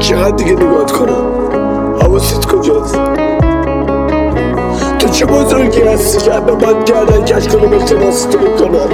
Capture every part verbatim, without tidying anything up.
چقدر دیگه نگات کنم؟ حواست کجاست؟ تو چه بزرگی هستی که همه من گردن کش کنه به شناسی تو بکنم؟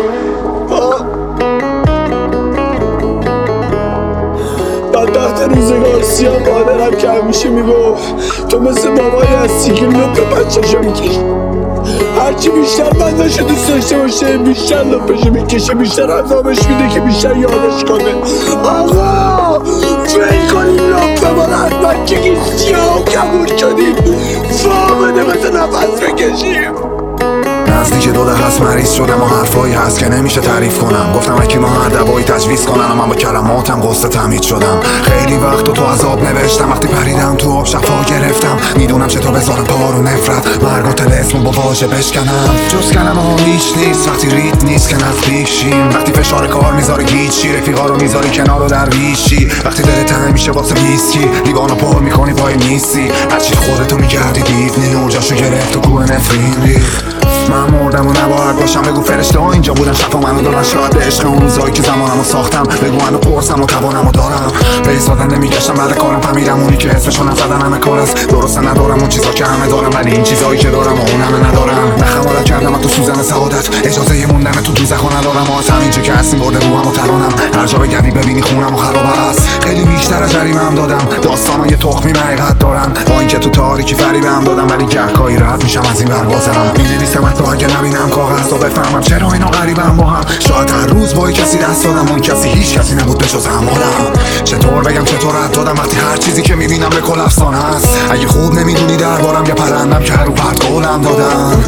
بدبخت روزگار سیاه مادرم که همیشه میگفت تو مثل بابایی هستی که لپ بچه‌شو میکشی، هرچی بیشتر بندشو دوست داشته باشه بیشتر لپشو میکشه، بیشتر عذابش میده که بیشتر یادش کنه. آقا فیل کنیم لپ ما رو حتما که سیاه و کبور شدیم، فامده مثل نفس بکشیم. نزدیک دوده هست مریض شدم و حرفایی هست که نمیشه تعریف کنم. گفتم اکی ما هر دوایی تجویز کنن و من با کلماتم قصه تمهید شدم. خیلی وقت تو عذاب نوشتم، وقتی پریدم تو آب شفا گرفتم. میدونم چطور بذارم پارو نفرت مرگ و طلسم با واژه بشکنم. جز کلمه ها هیچ نیست وقتی ریت نیست که نزدیک شیم. وقتی فشار کار میذاری گیچی، رفیقا رو میذاری کنار و درویشی. وقتی دلت تنگ میشه واسه ویسکی، لیوانو پر میکنی پای نیستی. هرچی خودتو میگردی دیوونی، نورجاشو گرفت و کوه نفرین ریخت. من مردم و نباید باشم، بگو فرشته ها اینجا بودن شفا منو دادن. شاید به عشق اون روزایی که زمانمو ساختم، بگو منو پرسم و توانمو دارم. به ایستادن نمیگشتم بعد کارم، فهمیدم اونی که حسشو نزدن همه کار است. درسته ندارم اون چیزا که همه دارم، ولی این چیزایی که دارم و اون همه ندارم. نخمالت کردم تو سوزن سعادت، اجازه ی موندن تو دوزخو ندارم. از همینجا که هستیم برده روحم و ترانم، هر جا بگردی ببینی خونم و خراب است. خیلی بیشتر از جریمه‌ام دادم، داستانا یه تخمی حقیقت دارن. با اینکه تو تاریکی فریبم دادم، ولی گهگاهی راحت میشم از این پروازم. می‌نویسم حتی اگه نبینم کاغذ تا بفهمم چرا اینا غریبم با هم. شاید هر روز با کسی دست دادم، اون کسی هیچ کسی نبود به جز اعمالم. چطور بگم چطور رد دادم وقتی هر چیزی که میبینم به کل افسانه است. اگه خوب نمیدونی دربارم یا پرندم که هر رو پرد قولم دادم.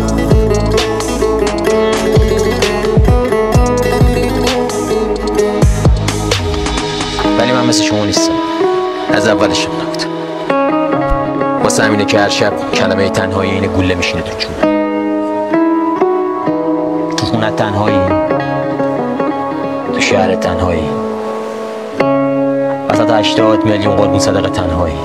ولی من مثل شما نیستم، از اولش نبودم. واسه همینه که هر شب کلمه تنهایی این گوله میشینه تو جونم. تو خونه تنهایی، تو شهر تنهایی، وسط هشتاد میلیون قربون صدقه تنهایی.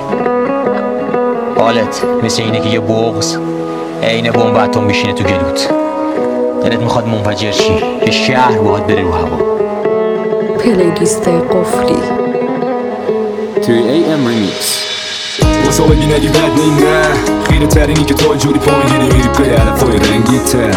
حالت مثل اینه که یه بغض عین بمب اتم میشینه تو گلوت. دلت میخواد منفجر شی، یه شهر باهات بره رو هوا. پلیلیست قفلی توی ای ام ریمیکس. واسه بگی نگی بد نی نه، خیره ترینی که تو جوری پا میگیری میری پی علفای رنگی تر.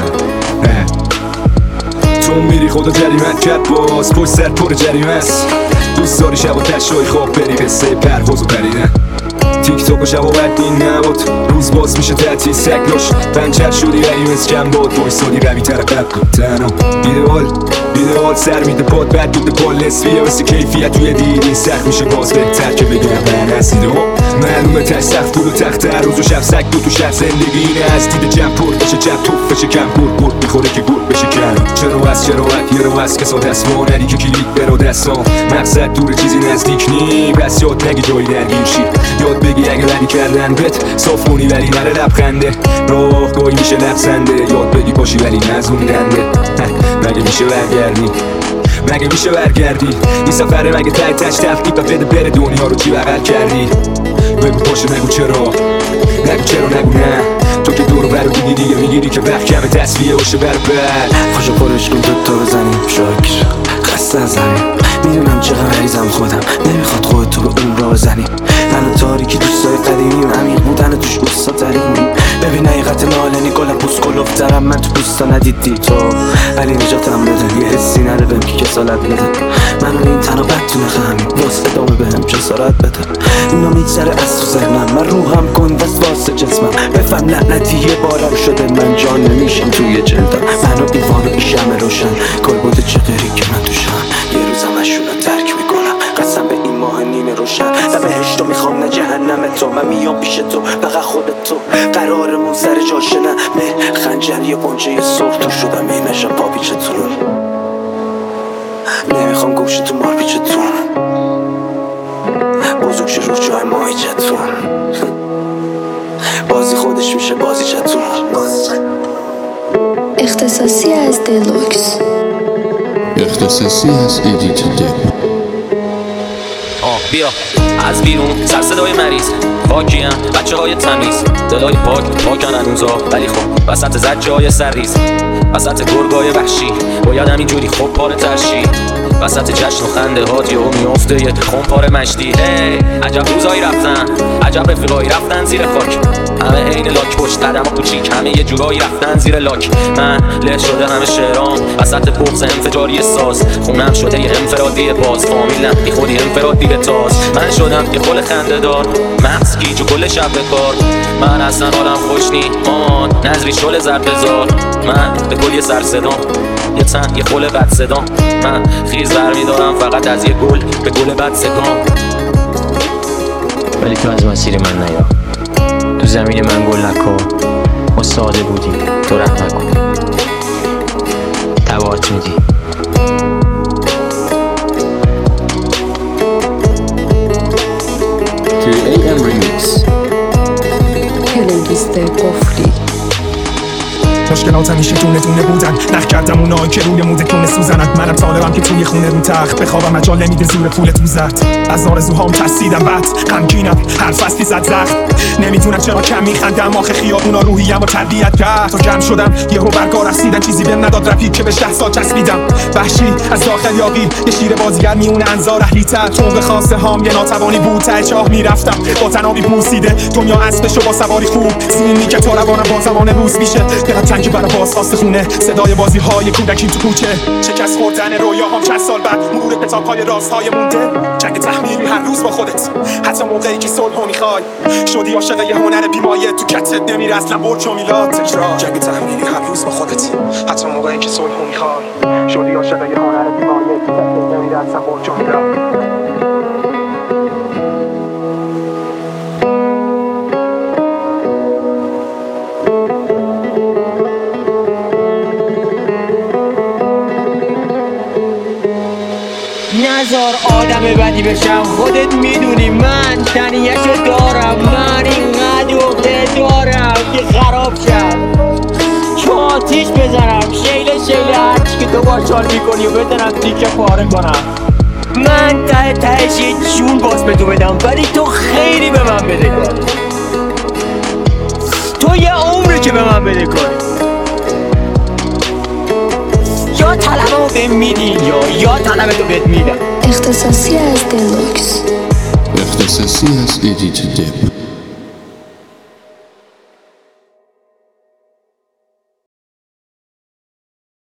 تو میری خدا جریمت کرد باز، پشت سر پر جریمه است. دوست داری شب و تشایی خواب بری قصه پرواز و پریدن. تیک تاک و شب و بدی نبود، روز باز میشه تعطیل سکلاش. پنچر شدی ولی مثل کم باد، بایستادی روی طرف بود تنها. بیدوال بیدوال سر میده باد، بد بود بال نصفیه واسه کیفیت توی دیدین سخت میشه باز بهتر که بگم من هستید و معلومه تش سخت بود و تخت هر روز و شب سک بود تو شب. زندگی اینه از دید جمع پر بشه جب توف بشه کم پر پر میخوره که گرد بشه کم. چرا از چرا وقت یه رو از کسا دست وانری که کلید برا دستان. مقصد دور چیزی نزدیک نی، بس یاد نگی جایی درگیر شی. یاد بگی اگه ولی کردن بت صاف کنی ولی نره لبخنده. راه گاهی میشه لبسنده، یاد بگی باشی ولی نزوندنده. مگه میشه برگردی مگه میشه برگردی این سفره مگه تای تش تفکیب و بده بره دنیا رو چی بغل کردی. بگو باشه نگو چرا نگو چرا نگو نه. تو که دورو برو دیدی دیگه میگیری که وقت کمه تصفیه باشه بر بر. خوشو پرش کن دوتا بزنیم شاکر خسته از همین. میدونم چقدر مریضم خودم، نمیخواد خودتو به اون را بزنی. من و تاریکی دوستای قدیمیم، عمیق بودن توش اوستا ترینیم. ببین حقیقت نالنی گلم پوست کلوف دارم من تو پوستا ندیدی تو، ولی نجاتم بده. یه حسی نره بهم که کسالت بده. من این تنها بد تو نخمی واسه ادامه بهم جسارت بده. اینا میگذره از تو ذهنم، من روحم کن دست واسه جسمم. بفهم لعنتی یه بارم شده من جان نمیشم توی جلدم. من و ایوان و ایشم روشن کل بوده چه غیری که من توشم. یه روز همشون رو ترک میکنم قسم به این ماه نیمه روشن. نه بهشتو میخوام نه جهنم تو، من میام پیش تو فقط خودت تو. قرارمون سر جاشه نه مه خنجر یه پنجه سرخ تو شدم این نشم پا پیچتون. نمیخوام گوشی تو مار پیچتون، بزرگ شه رو جای ماهیچتون. بازی خودش میشه بازی چتون. اختصاصی از دلوکس، اختصاصی از ایدیت دل. آه بیا از بیرون سر صدای مریض پاکیم بچه های تمیز. دلای پاک پاکن هنوزا ولی خب وسط زجای سرریز، وسط گرگای وحشی باید همینجوری خب پاره ترشی. وسط جشن و خنده هات یهو میفته یه خونپاره مشتی. هی عجب روزایی رفتن، عجب رفیقایی رفتن زیر خاک. همه عین لاک پشت قدم و کوچیک، همه یه جورایی رفتن زیر لاک. من له شده همه شعرام وسط بغض انفجاری ساز. خونم شده یه انفرادی باز، فامیلم بی خودی انفرادی تاز. من شدم یه خل خنده دار، مغز گیج و کل شب بکار. من اصلا حالم خوش نی آن نظری شل زربزار. من به کل یه سر صدام، یه تن یه خل بد صدام. من خیز برمیدارم فقط از یه گل به گل بد سگام. ولی تو از مسیر من نیا، تو زمین من گل نکن. ما ساده بودیم تو رحم نکن، تباهت میدی. توی ای ام ریمیکس پلیلیست قفلی. مشکلات همیشه دونه دونه بودن، نخ کردم اونایی که روی موده کونه سوزنن. منم طالبم که توی خونه رو تخت بخوابم، مجال نمیده زور پول تو زد. از آرزوهام ترسیدم بد غمگینم، هر فصلی زد زخم. نمیدونم چرا کم میخندم، آخه خیابونا روحیم رو تربیت کرد. تا جمع شدم یهو برگا رسیدن، چیزی بهم نداد رفیق که بهش ده سال چسبیدم. وحشی از داخل یاقی یه شیر بازیگر میونه انزار اهلی‌تر. تو به خواسته هام یه ناتوانی بود، ته چاه میرفتم با تنابی بوسیده. دنیا اسبشو با سواری خوب سینی که تو روانم با زمان روز میشه. دلم تنگی برای بازخواست خونه، صدای بازی های کودکیم تو کوچه. شکست خوردن رویاهام چند سال بعد، مرور کتاب های راست های مونده. جنگ تحمیلی هر روز با خودت، حتی موقعی که صلحو میخوای. شدی عاشق یه هنر بیمایه، تو کتت نمیره اصلا برج و میلاد. تکرار جنگ تحمیلی هر روز با خودت، حتی موقعی که صلحو میخوای. شدی عاشق یه هنر بیمایه، تو کتت نمیره اصلا برج و میلاد. نزار آدم بدی بشم، خودت میدونی من تنیشو دارم. من اینقدر عقده دارم که خراب شم، که آتیش بزنم شیل شیل هرچی که تو باشال میکنی و بزنم تیکه پاره کنم. من ته تهش یه جون باز به تو بدم، ولی تو خیلی به من بده کن. تو یه عمری که به من بده کن. یا طلبمو بهم میدی یا یا طلبتو بهت میدم. اختصاصی از دلوکس. اختصاصی از ایدیت دپ.